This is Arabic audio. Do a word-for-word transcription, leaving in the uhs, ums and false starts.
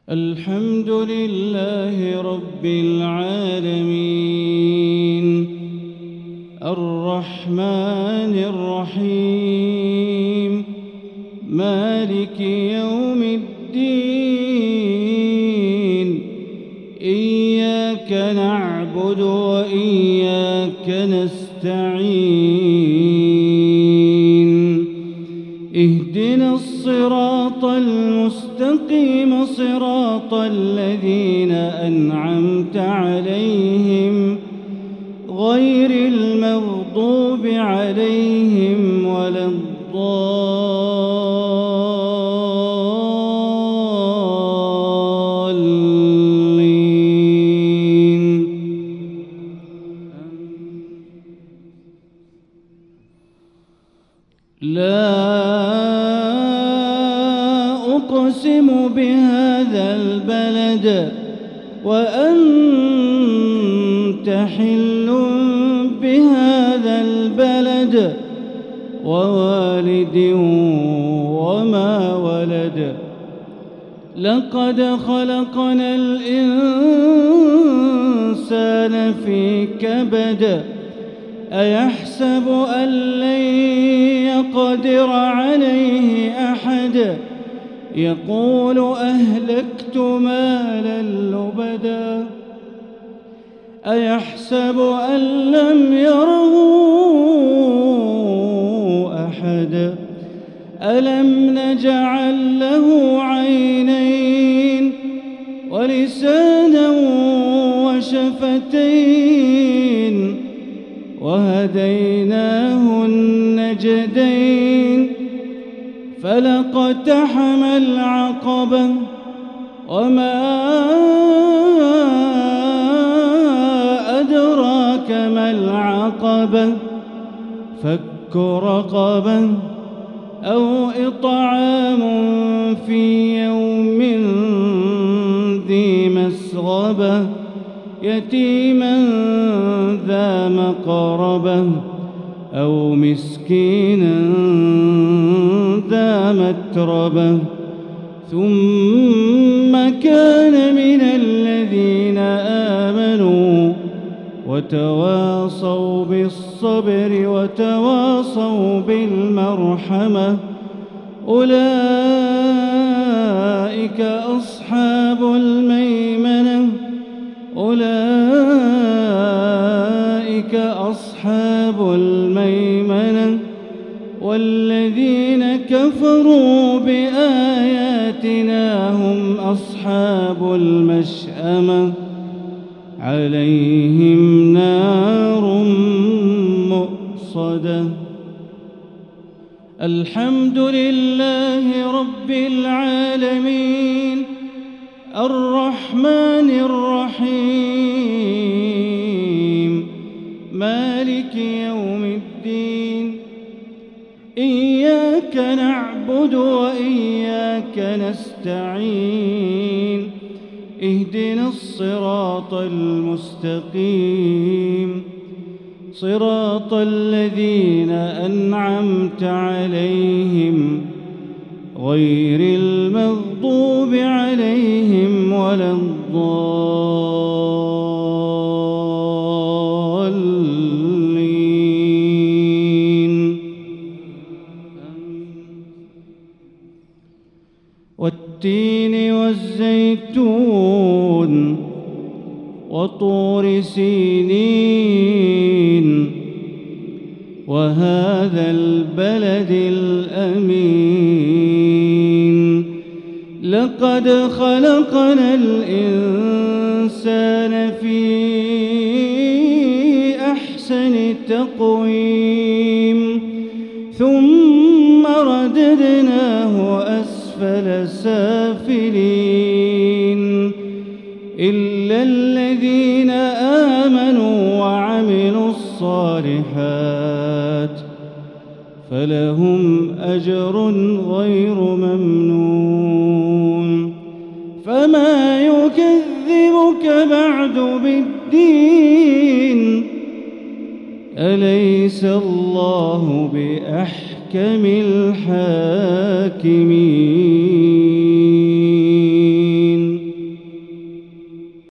الحمد لله رب العالمين الرحمن الرحيم مالك يوم الدين إياك نعبد وإياك نستعين اهدنا الصراط المستقيم صراط الذين أنعمت عليهم غير المغضوب عليهم ولا الضالين. لا أقسم بهذا البلد وأنت حل بهذا البلد ووالد وما ولد. لقد خلقنا الإنسان في كبد أيحسب أن لن يقدر عليه أحد يقول أهلكت مالا لبدا أيحسب أن لم يره أحد ألم نجعل له عينين ولسانا وشفتين وهديناه النجدين فلاقتحم العقبة وما أدراك ما العقبة فك رقبة أو إطعام في يوم ذي مسغبة يتيما ذا مقربة أو مسكينا ذا متربة ثم كان من الذين آمنوا وتواصوا بالصبر وتواصوا بالمرحمة أولئك أصحاب الميمنة أولئك أصحاب الميمنة والذين كفروا بآياتنا هم أصحاب المشأمة عليهم نار مؤصدة. الحمد لله رب العالمين الرحمن الرحيم مالك يوم الدين إياك نعبد وإياك نستعين اهدنا الصراط المستقيم صراط الذين أنعمت عليهم غير المغضوب عليهم ولا الضالين. والتين والزيتون وطور سينين وهذا البلد الأمين لقد خلقنا الإنسان في أحسن تقويم ثم رددناه أسفل سافلين إلا الذين آمنوا وعملوا الصالحات فلهم أجر غير ممنون. فما يكذبك بعد بالدين أليس الله بأحكم الحاكمين.